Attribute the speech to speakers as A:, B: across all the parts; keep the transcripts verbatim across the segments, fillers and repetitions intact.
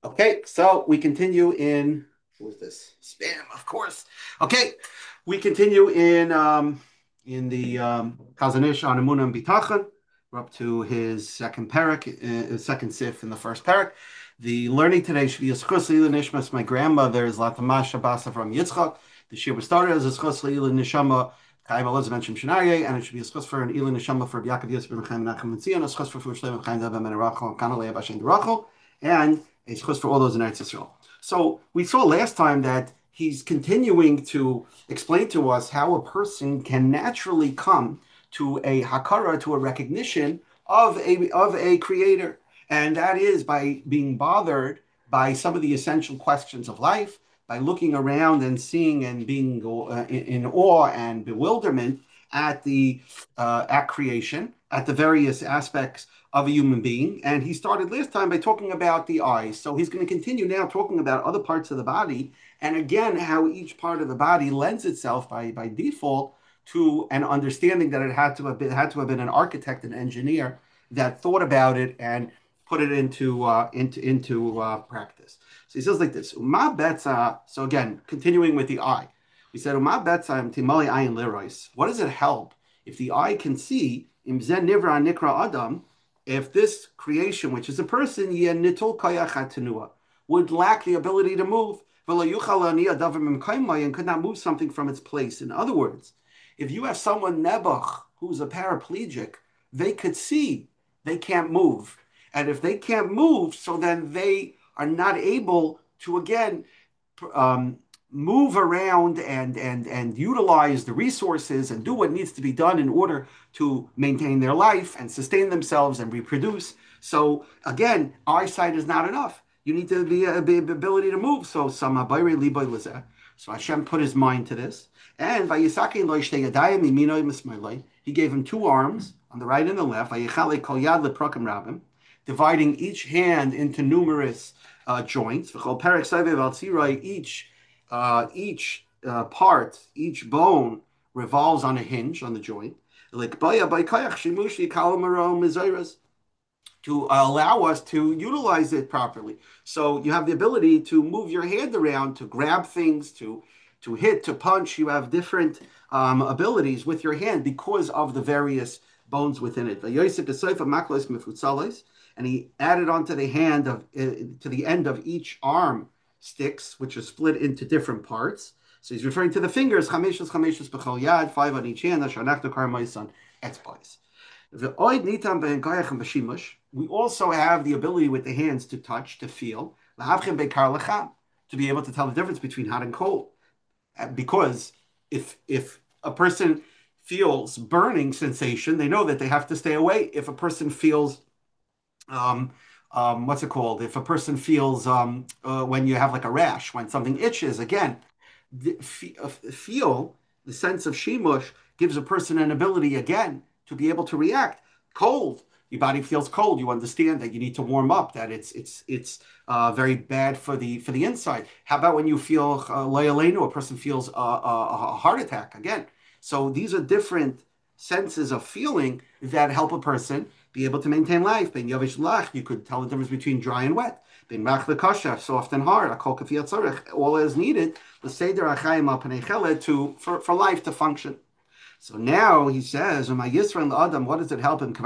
A: Okay, so we continue in, who is this? Spam, of course. Okay, we continue in um, in the um, Chazon Ish on Emunah and Bitachon. We're up to his second parak, uh, second sif in the first parak. The learning today should be a schus leila nishmas. My grandmother is Latamash Shabasa from Yitzchak. The shir was started as a schus leila nishama. Chaim Elazar ben Shemshinaye, and it should be a schus for an Elin Neshama for Yaakov Yosef ben Chaim Menachem Mitzion, a schus for Fush Leim Chaim Dav ben Rachel, Kanalei Bashem Rachel, and a schus for all those in Eretz Yisrael. So we saw last time that he's continuing to explain to us how a person can naturally come to a hakara, to a recognition of a of a creator, and that is by being bothered by some of the essential questions of life, by looking around and seeing and being uh, in, in awe and bewilderment at the uh, at creation, at the various aspects of a human being. And he started last time by talking about the eyes. So he's going to continue now talking about other parts of the body, and again how each part of the body lends itself by by default to an understanding that it had to have been had to have been an architect, an engineer that thought about it and put it into uh, into into uh, practice. So he says like this: Uma betza. So again, continuing with the eye, we said Uma betza timali ayin lirois. What does it help if the eye can see im zen nivra nikra adam? If this creation, which is a person, would lack the ability to move, and could not move something from its place. In other words, if you have someone nebuch who's a paraplegic, they could see, they can't move. And if they can't move, so then they are not able to again um, move around and and and utilize the resources and do what needs to be done in order to maintain their life and sustain themselves and reproduce. So again, eyesight is not enough. You need to be a, be ability to move. So some abayre liboy lezeh. So Hashem put his mind to this, and vayisakein lo yishtei yadayim iminoy mismayloi. He gave him two arms on the right and the left. Vayichale kol yad leprakim rabim, dividing each hand into numerous uh, joints. V'chol perek sayvev al tziroi, each uh, each uh, part, each bone revolves on a hinge on the joint. To allow us to utilize it properly. So you have the ability to move your hand around, to grab things, to to hit, to punch. You have different um, abilities with your hand because of the various bones within it. And he added onto the hand of uh, to the end of each arm sticks, which are split into different parts. So he's referring to the fingers, chameshus chameshus b'chol yad, five on each hand, ashanachnu karmaisan etzbais. We also have the ability with the hands to touch, to feel, to be able to tell the difference between hot and cold. Because if if a person feels burning sensation, they know that they have to stay away. If a person feels um, um, what's it called? If a person feels um, uh, when you have like a rash, when something itches, again, the, uh, feel the sense of shimush gives a person an ability again to be able to react. Cold, your body feels cold. You understand that you need to warm up. That it's it's it's uh, very bad for the for the inside. How about when you feel uh, a person feels a, a, a heart attack again? So these are different senses of feeling that help a person be able to maintain life. Ben yavish lach, you could tell the difference between dry and wet. Ben mach lekasha, soft and hard. Akol kafiyat tzarich, all is needed. L'seder achayim al panei cheled to for for life to function. So now he says, "My Yisrael Adam, what does it help him?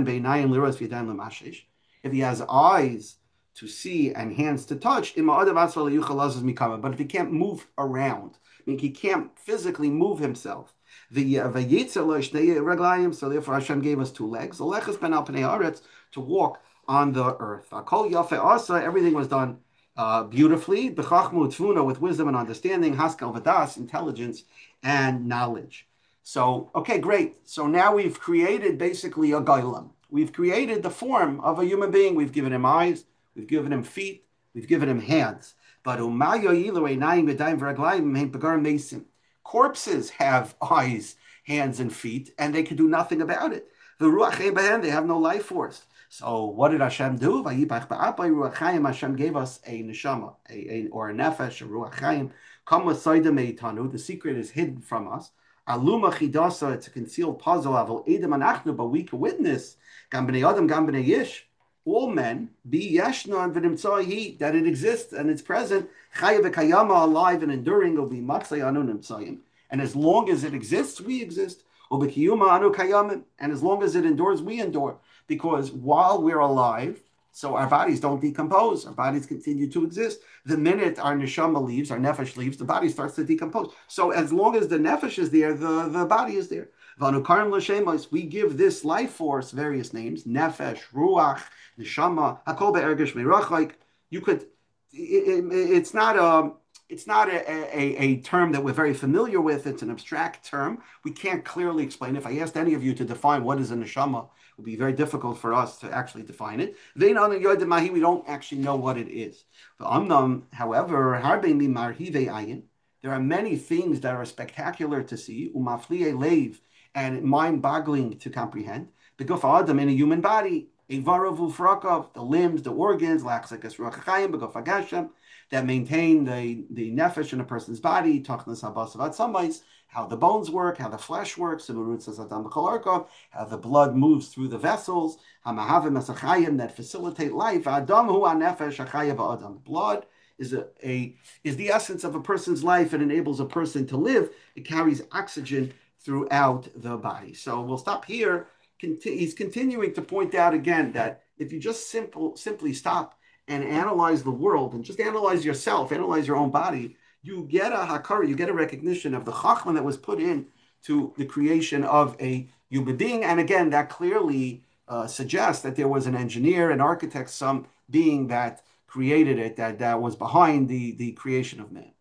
A: If he has eyes to see and hands to touch, but if he can't move around, I mean, he can't physically move himself. The so therefore Hashem gave us two legs. To walk on the earth. Everything was done uh, beautifully. With wisdom and understanding, haskal v'das, intelligence and knowledge. So, okay, great. So now we've created basically a golem. We've created the form of a human being. We've given him eyes. We've given him feet. We've given him hands. But corpses have eyes, hands, and feet, and they can do nothing about it. They have no life force. So what did Hashem do? Hashem gave us a neshama, a, a, or a nefesh, a ruach chaim. The secret is hidden from us. Aluma chidasa, it's a concealed puzzle. Aval edem anachnu, but we can witness. Gam b'nei adam, gam b'nei yish. all men, be yeshnon v'nimtzai, that it exists and it's present, chaya v'kayama, alive and enduring, will be matzay anu nimtzayim. And as long as it exists, we exist. Ubekiyuma anu kayamim. And as long as it endures, we endure. Because while we're alive, so our bodies don't decompose. Our bodies continue to exist. The minute our neshama leaves, our nefesh leaves, the body starts to decompose. So as long as the nefesh is there, the, the body is there. We give this life force various names: nefesh, ruach, neshama, hakol be'ergesh meirach. You could. It, it, it's not a. It's not a, a, a term that we're very familiar with. It's an abstract term. We can't clearly explain. If I asked any of you to define what is a neshama, it would be very difficult for us to actually define it. We don't actually know what it is. However, there are many things that are spectacular to see, and mind-boggling to comprehend. In a human body, the limbs, the organs, that maintain the, the nefesh in a person's body, how the bones work, how the flesh works, how the blood moves through the vessels, that facilitate life. Blood is a, a is the essence of a person's life. It enables a person to live. It carries oxygen throughout the body. So we'll stop here. He's continuing to point out again that if you just simple simply stop and analyze the world and just analyze yourself, analyze your own body, you get a hakara, you get a recognition of the chachma that was put in to the creation of a human being. And again, that clearly uh, suggests that there was an engineer, an architect, some being that created it, that, that was behind the, the creation of man.